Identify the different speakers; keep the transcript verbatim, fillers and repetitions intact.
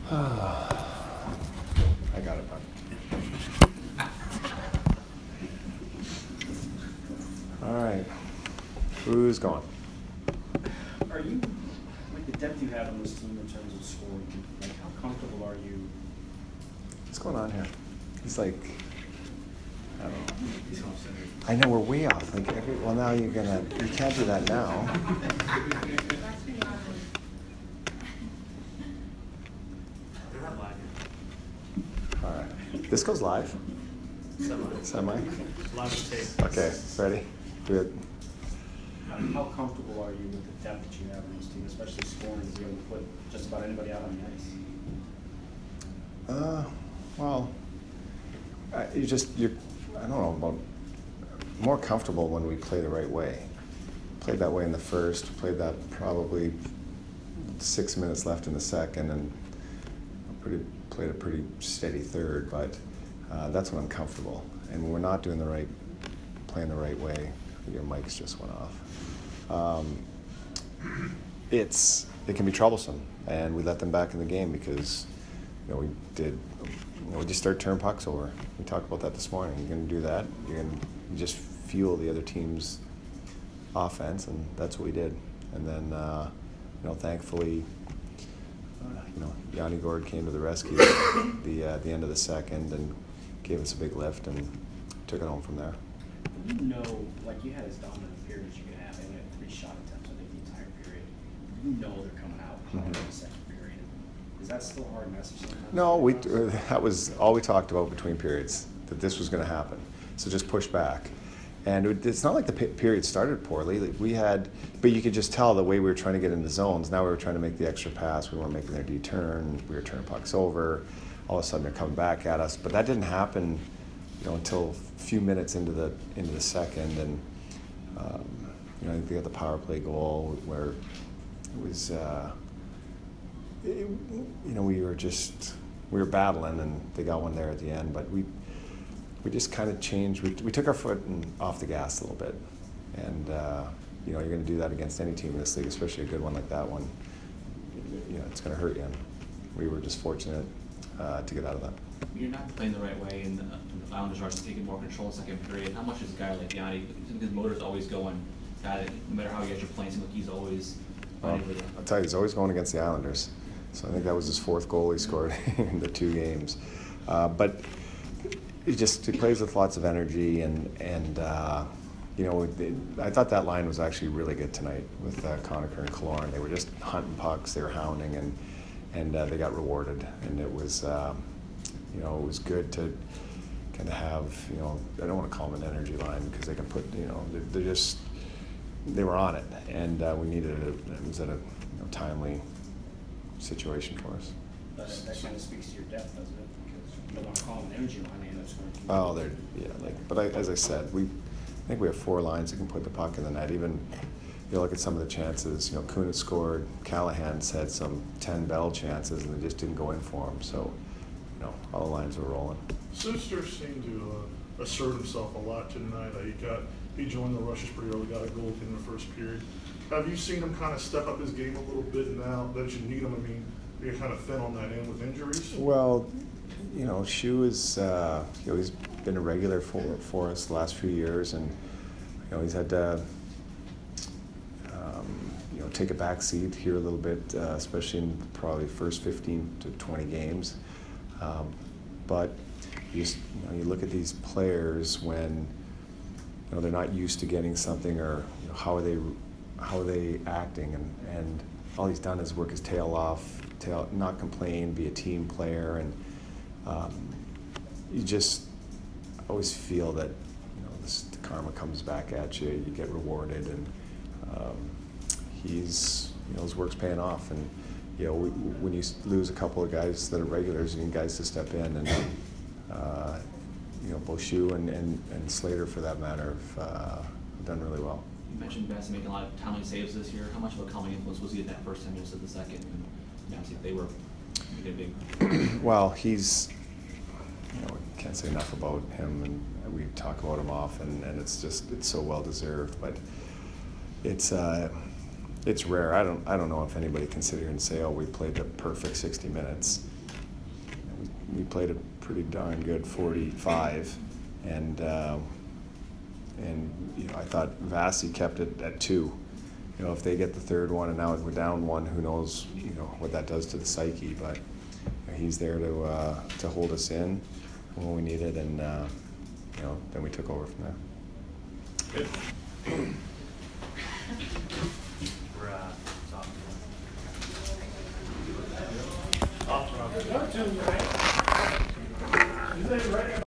Speaker 1: I got it, bud. All right. Who's going?
Speaker 2: Are you, with the depth you have on this team in terms of scoring, like how comfortable are you?
Speaker 1: What's going on here? He's like, I don't know. I know we're way off. Like, every, well, now you're gonna, you can't do that now. All right. This goes live?
Speaker 2: Semi.
Speaker 1: Semi?
Speaker 2: Live tape.
Speaker 1: Okay, ready? Good.
Speaker 2: How, how comfortable are you with the depth that you have on this team, especially scoring to be able to put just about anybody out on the ice?
Speaker 1: Uh, well, I, you just, you're, I don't know, about more comfortable when we play the right way. Played that way in the first, played that probably six minutes left in the second, and pretty, played a pretty steady third, but uh, that's when I'm comfortable. And when we're not doing the right, playing the right way, your mics just went off. Um, it's, it can be troublesome, and we let them back in the game because, you know, we did, you know, we just start turn pucks over. We talked about that this morning. You're going to do that. You're going to just fuel the other team's offense, and that's what we did. And then, uh, you know, thankfully, uh, you know, Yanni Gord came to the rescue at the uh, the end of the second and gave us a big lift and took it home from there.
Speaker 2: You know, like you had as dominant a period as you could have. They only had three shot attempts, I think, the entire period. You know they're coming out hard
Speaker 1: Mm-hmm.
Speaker 2: in the second period. Is that still a hard message sometimes?
Speaker 1: No, we that was all we talked about between periods, that this was going to happen. So just push back. And it, it's not like the period started poorly. Like we had, but you could just tell the way we were trying to get into zones. Now we were trying to make the extra pass. We weren't making their D-turn. We were turning pucks over. All of a sudden they're coming back at us. But that didn't happen, you know, until a few minutes into the into the second. And um, you know, I think they got the power play goal where it was, uh, it, you know, we were just we were battling, and they got one there at the end. But we. We just kind of changed. We, we took our foot in, off the gas a little bit, and uh, you know, you're going to do that against any team in this league, especially a good one like that one. You know, it's going to hurt you. And we were just fortunate uh, to get out of that.
Speaker 3: You're not playing the right way, and the, the Islanders are taking more control in the second period. How much is a guy like Yanni? His motor's always going. That no matter how you guys are playing, seems like he's always.
Speaker 1: Well, I'll tell you, he's always going against the Islanders. So I think that was his fourth goal he scored in the two games, uh, but. He just he plays with lots of energy, and and uh, you know, it, I thought that line was actually really good tonight with uh, Conacher and Killorn. They were just hunting pucks, they were hounding, and and uh, they got rewarded. And it was um, you know, it was good to kind of have, you know, I don't want to call them an energy line because they can put, you know, they're, they're just they were on it, and uh, we needed it. It was at a you know, timely situation for us.
Speaker 2: But that kind of speaks to your depth, doesn't it? Because you don't want to call them an energy line, they end up scoring.
Speaker 1: Oh, they're, yeah, like, but I, as I said, we, I think we have four lines that can put the puck in the net. Even, you look at some of the chances, you know, Kunin scored, Callahan's had some ten Bell chances, and they just didn't go in for him. So, you know, all the lines were rolling.
Speaker 4: Suster seemed to uh, assert himself a lot tonight. Uh, he got, he joined the rushes pretty early, got a goal in the first period. Have you seen him kind of step up his game a little bit now that you need him? I mean, you're kind of thin on that end with injuries.
Speaker 1: Well, you know, Shu is, uh, you know, he's been a regular for for us the last few years, and you know, he's had to, um, you know, take a back seat here a little bit, uh, especially in probably first fifteen to twenty games. Um, but you just, you know, you look at these players when, you know, they're not used to getting something, or you know, how are they, how are they acting, and and all he's done is work his tail off, tail, not complain, be a team player, and. Um, you just always feel that, you know, this, the karma comes back at you. You get rewarded, and um, he's, you know, his work's paying off. And you know, we, when you lose a couple of guys that are regulars, you need guys to step in, and uh, you know, both Shu and, and, and Slater, for that matter, have uh, done really well.
Speaker 3: You mentioned Bass making a lot of timely saves this year. How much of a calming influence was he in that first ten minutes of the second? And you know, see if they were big.
Speaker 1: Well, he's, you know, we can't say enough about him, and we talk about him often, and it's just, it's so well deserved. But it's uh, it's rare. I don't I don't know if anybody can sit here and say, oh, we played the perfect sixty minutes. we played a pretty darn good forty-five, and um, and you know I thought Vasi kept it at two. You know, if they get the third one and now we're down one, who knows? You know what that does to the psyche, but he's there to uh, to hold us in when we need it, and uh, you know then we took over from there.
Speaker 4: Good.
Speaker 2: We're, uh, sophomore.
Speaker 4: Off, Rob.